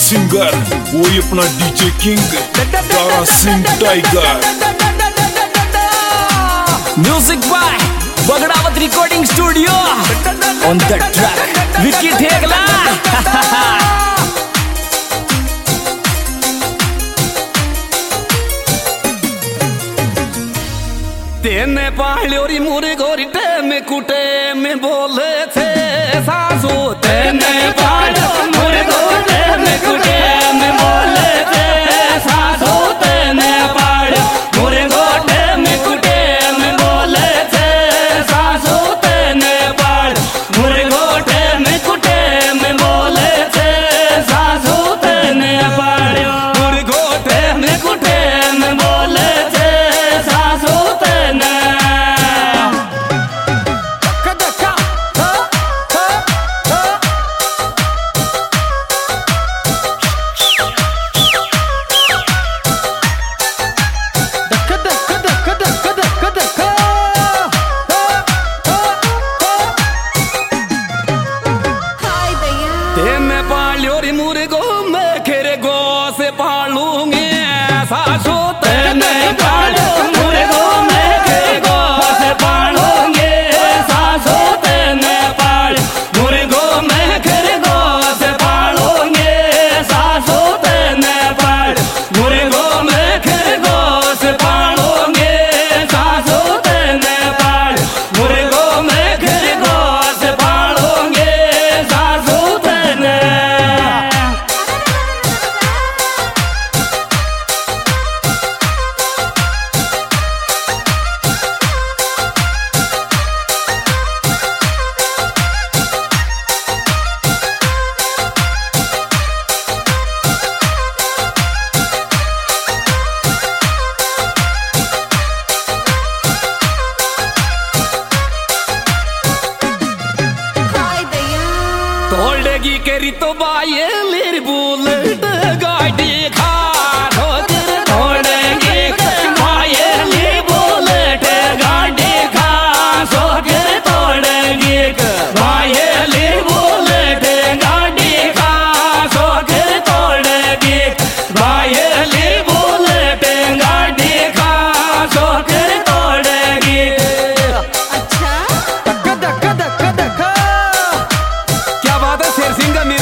Singer वही अपना DJ king Tara Singh tiger. Music by Bagdawat recording studio on the track Vicky Thegla. तेने पाहलोरी मुरे गोरी में कुटे में बोले थे सासू। तेने पाहलो मुरे गोरी में कुटे में बोले थे सासू। तेने पाहलो मुरे गोटे में कुटे में बोले थे सासू। तेने पाहलो मुरे गोटे में कुटे में बोले थे सासू। तेने पाहलो मुरे गोटे में कुटे में बोले थे सासू। तोड़ेगी केरी तो बाये लेरी बुलेट गाड़ी खा ठोकर। तोड़ेगी बाये लेरी बुलेट गाड़ी खा ठोकर। तोड़ेगी बाये लेरी बुलेट गाड़ी खा ठोकर। तोड़ेगी बाये लेरी बुलेट गाड़ी खा ठोकर। तोड़ेगी अच्छा धक्का धक्का धक्का धक्का। क्या बात है शेर सिंह का मेरा।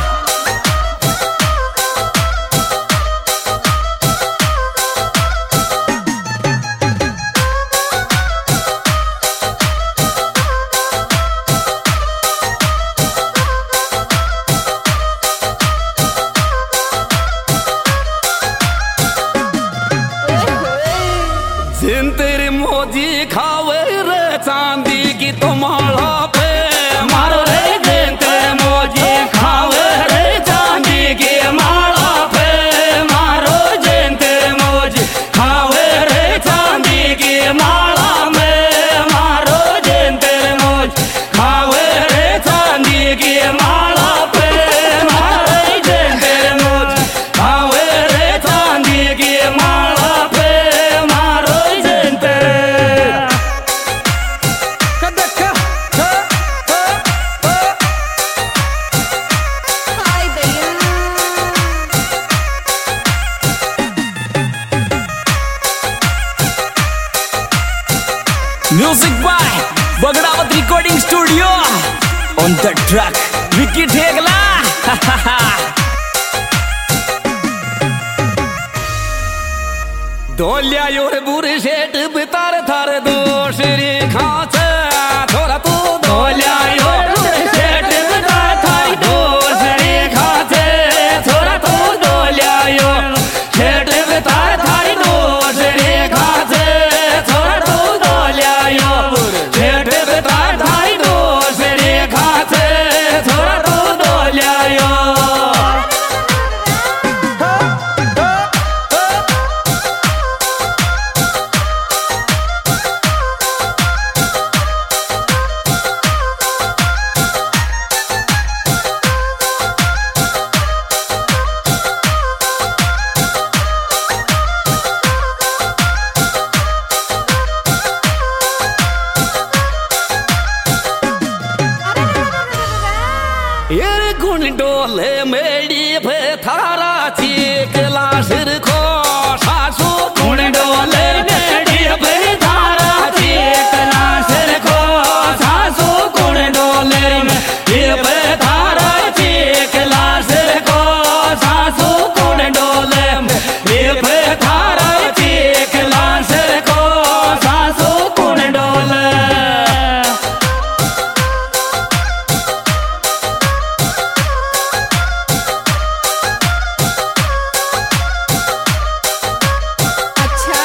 जिन तेरे मोजी खावे रे चांदी की तो माला पे मारो रे। जिन तेरे मोजी खावे रे चांदी की माला पे मारो। जिन तेरे मोजी खावे रे चांदी की माला में मारो। जिन तेरे मोजी खावे रे चांदी की माला पे मारो। जिन तेरे मोजी खावे रे चांदी की माला पे मारो। जिन तेरे हाय भैया music by Bagdawat recording studio on the track Vicky Thegla. दोलिया योर बुरे शेट बितार थार दोष रे खास थोड़ा तू। दोलिया योर बुरे शेट बितार थार दोष रे खास थोड़ा तू। दोलिया योर शेट बितार थार दोष रे खास थोड़ा तू। दोलिया योर शेट बितार थार दोष रे खास थोड़ा तू। दोलिया योर कुण डोले मेड़ी पे थारा चीकला सिर को सासू कुण डोले मेड़ी पे थारा चीकला सिर को सासू कुण डोले मेड़ी पे थारा चीकला सिर को सासू कुण डोले मेड़ी पे थारा चीकला सिर को सासू कुण डोले। अच्छा।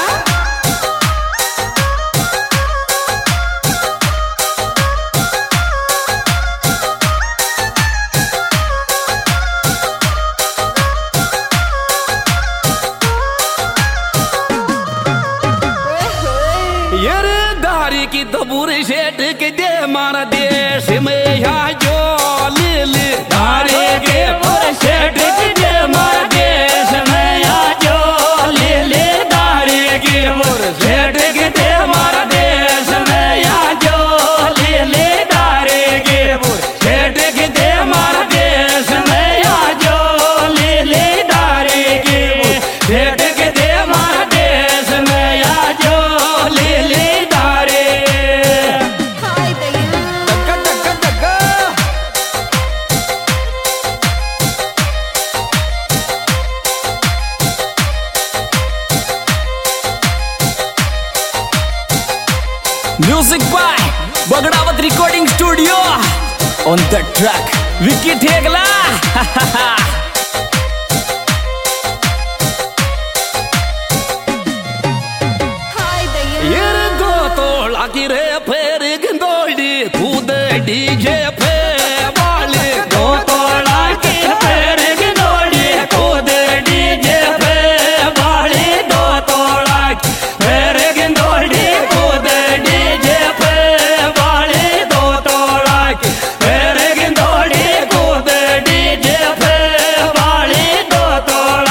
ये दारी की दबूर शेट के दे मारा देश में यहाँ जो लीली दारी के बुर शेट के दे मारा देश में यहाँ जो लीली दारी की बुर शेट के दे मारा देश में यहाँ जो लीली दारी की बुर शेट के दे मारा देश में यहाँ जो लीली दारी की बुर शेट के दे मारा देश में यहाँ जो लीली दारी। हाय दैया। Music by Bagdawat Recording Studio. On the track, Vicky Thegla. हाय दैया। ये दो तोला की रे फेर गंदोली कूद डीजे पे वाली दो तोला की फेर गंदोली कूद डीजे पे वाली दो तोला की फेर गंदोली कूद डीजे पे वाली दो तोला की फेर गंदोली कूद डीजे पे वाली दो तोला।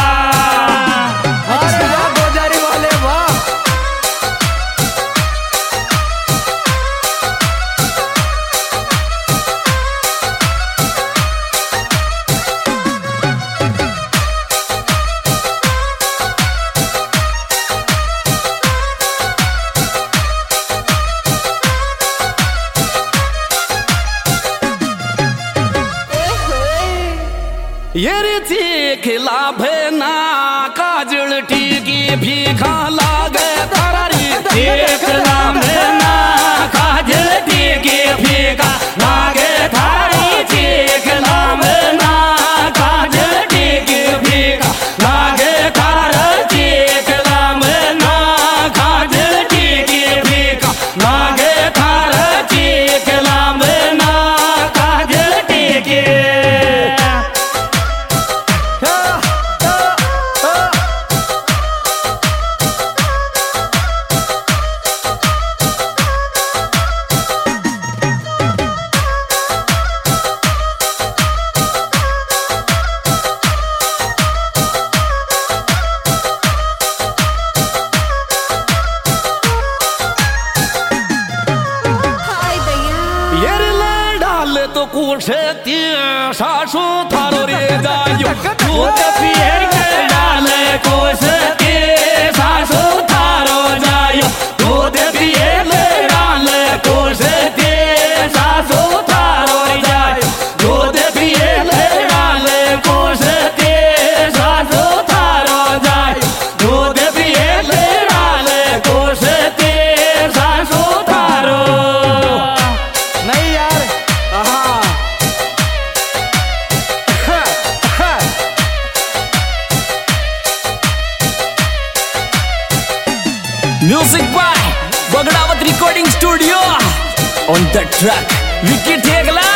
ये रे खिला भेना काजल टीकी भीखा लागे तारी खिला भेना काजल टीकी भीखा लागे थारी खिला भेना काजल टीकी भीखा लागे थारी खिला भेना काजल टीकी भीखा लागे थारी खिला भेना काजल टीकी। हाय दैया। ये रे डाल तो कुछ सासू थारो रे जायो दूध पिए के डाल कुछ सासू थारो जायो दूध पिए ले डाल कुछ सासू थारो जायो दूध पिए ले डाल कुछ सासू थारो जायो दूध पिए ले डाल कुछ सासू थारो। नहीं यार Music by Bagdawat Recording Studio. On the track, Vicky Thegla.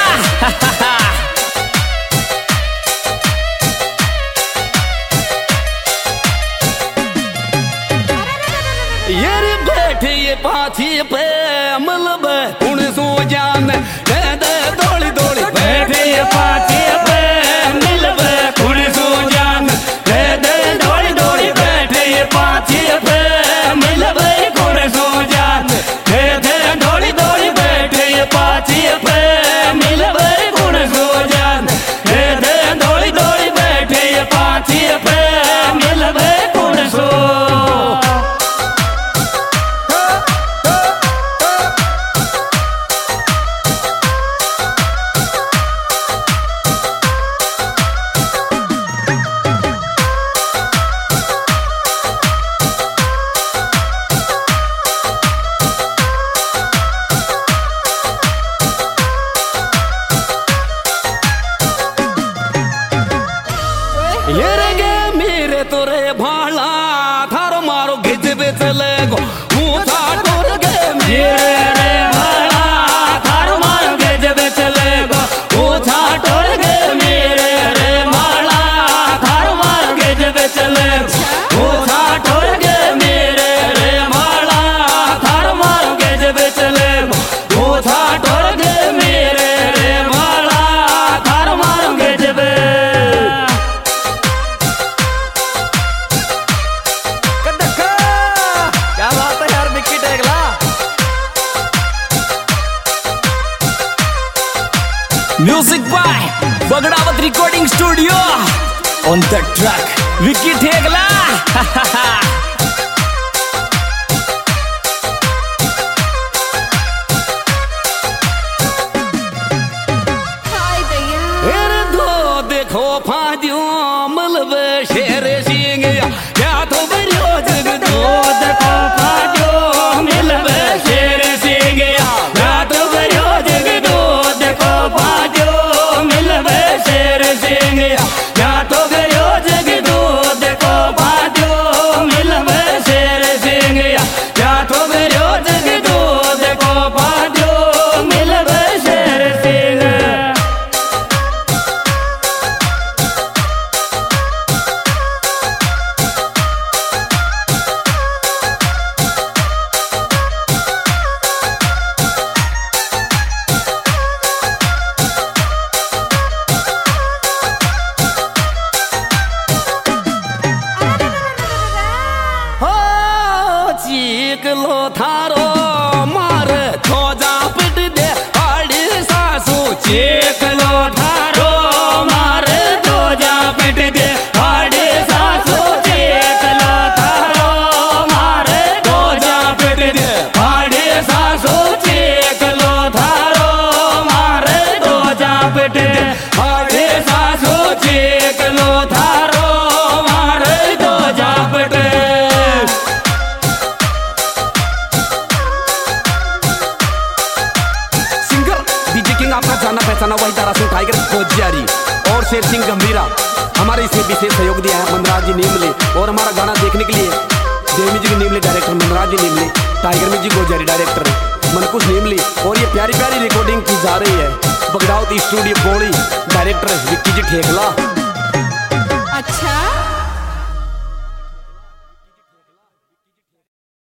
ये रे बैठे ये पाछी पे मलब कुण सो जान दे दे दौड़ी दौड़ी बैठे ये पाछी पे मिलब कुण सो जान दे दे दौड़ी दौड़ी बैठे ये पाछी पे मिलब कुण सो जान दे दे दौड़ी दौड़ी बैठे ये पाछी पे मिलब कुण सो जान दे ये रे गे मेरे तोरे भाला थारो मारो गिज पे चले गो ऊंचा टोर गे मेरे रे भाला थारो मारो गिज पे चले गो ऊंचा टोर गे मेरे रे भाला थारो मारो गिज पे चले गो ऊंचा टोर गे मेरे रे भाला थारो मारो गिज पे चले गो ऊंचा टोर गे मेरे रे भाला थारो मारो गिज पे क्या बात है यार Vicky Tegla. Music by Bagdawat recording studio on the track Vicky Tegla. हाय दैया अरे दो देखो फादियो मलबे शेर सिंह क्या तो बरियो जग दो देखो फादियो मलबे शेर सिंह क्या तो बरियो जग दो देखो फादियो मलबे शेर सिंह क्या तो बरियो जग दो देखो फादियो मलबे शेर सिंह क्या तो बरियो जग दो देखो फादियो मलबे शेर सिंह। हो चीक लो थारो मारे खोजा पिट दे आड़ी सासू चीक लो थारो मारे खोजा पिट दे आड़ी सासू चीक लो थारो मारे खोजा पिट दे आड़ी सासू चीक लो थारो मारे खोजा पिट दे आड़ी सासू चीक लो थारो मारे खोजा पिट दे। सिंगर डीजे किंग आपका जाना पहचाना वही तारा सिंह टाइगर खोजियारी और शेर सिंह गंभीरा हमारे इसमें विशेष सहयोग दिया है मनराज जी नीमले और हमारा गाना देखने के लिए Dev music Neemle director Manraj ji Neemle, tiger music Gojari director Mankush Neemle और ये प्यारी प्यारी रिकॉर्डिंग की जा रही है बगड़ावती स्टूडियो बोली डायरेक्टर विक्की जी ठेकला। अच्छा